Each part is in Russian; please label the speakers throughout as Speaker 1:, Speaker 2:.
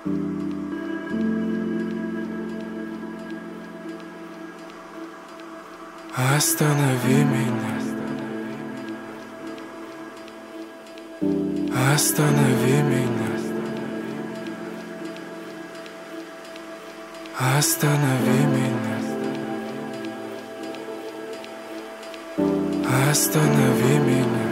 Speaker 1: Останови меня. Останови меня. Останови меня. Останови меня.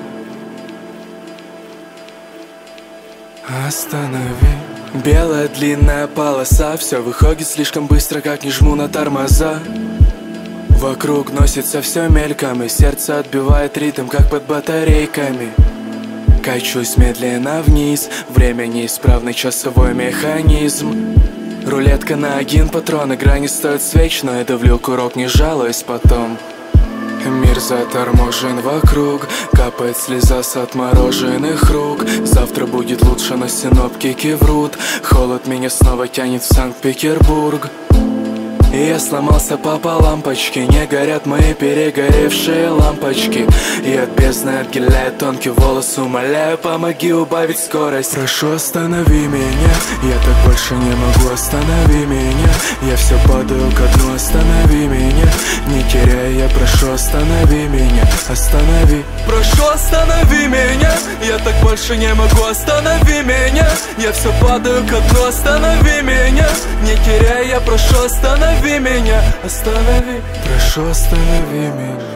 Speaker 1: Останови. Белая длинная полоса, все выходит слишком быстро, как не жму на тормоза. Вокруг носится все мельком, и сердце отбивает ритм, как под батарейками. Качусь медленно вниз, время неисправный часовой механизм. Рулетка на один патрон, игра не стоит свеч, но я давлю курок, не жалуюсь потом. Мир заторможен вокруг, капает слеза с отмороженных рук. Завтра будет лучше, но синоптики врут. Холод меня снова тянет в Санкт-Петербург. И я сломался по лампочке, не горят мои перегоревшие лампочки. И от бездны отделяет тонкий волос, умоляю, помоги убавить скорость. Прошу, останови меня, я так больше не могу, останови меня. Я все падаю ко дну, останови меня. Не теряй, я прошу, останови меня, останови. Прошу, останови меня, я так больше не могу, останови меня. Я все падаю ко дну, останови меня. Не теряй, я прошу, останови меня, останови. Прошу, останови меня.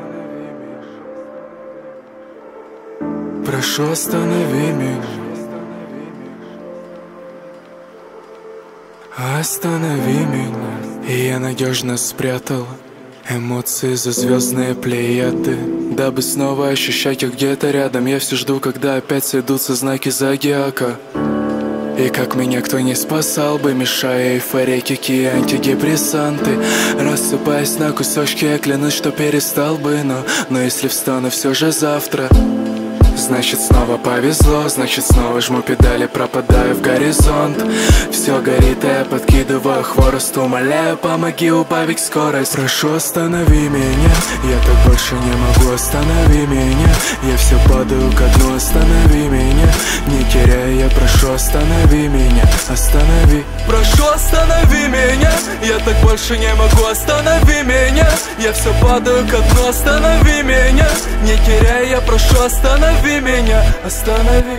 Speaker 1: Прошу, останови меня. Останови меня. И я надежно спрятал эмоции за звездные плеяды, дабы снова ощущать их где-то рядом. Я все жду, когда опять сойдутся знаки зодиака. И как меня кто не спасал бы, мешая эйфорейки и антидепрессанты. Рассыпаясь на кусочки, я клянусь, что перестал бы. Но если встану все же завтра, значит снова повезло, значит снова жму педали, пропадаю в горизонт. Все горит, и я подкидываю хворост, умоляю, помоги убавить скорость. Прошу, останови меня, я так больше не могу, останови меня. Я все падаю ко дну, останови меня. Не теряй, я прошу, останови меня, останови. Прошу, останови меня, я так больше не могу, останови меня. Я все падаю ко дну, останови меня. Не теряй, я прошу, останови меня, останови.